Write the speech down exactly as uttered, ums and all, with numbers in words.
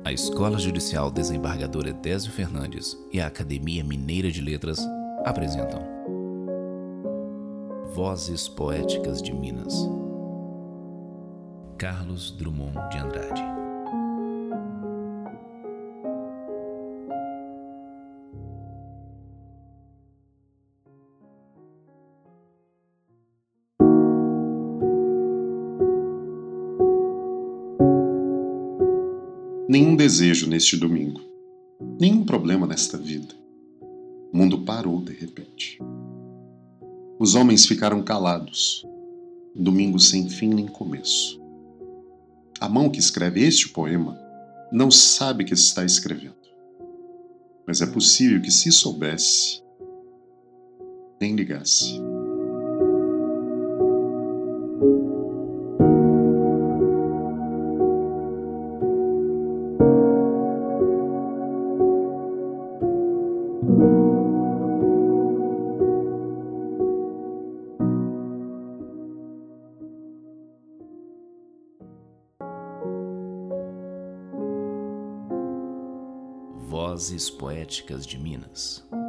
A Escola Judicial Desembargador Edésio Fernandes e a Academia Mineira de Letras apresentam Vozes Poéticas de Minas. Carlos Drummond de Andrade. Nenhum desejo neste domingo, nenhum problema nesta vida. O mundo parou de repente. Os homens ficaram calados. Domingo sem fim nem começo. A mão que escreve este poema não sabe que está escrevendo. Mas é possível que, se soubesse, nem ligasse. Vozes Poéticas de Minas.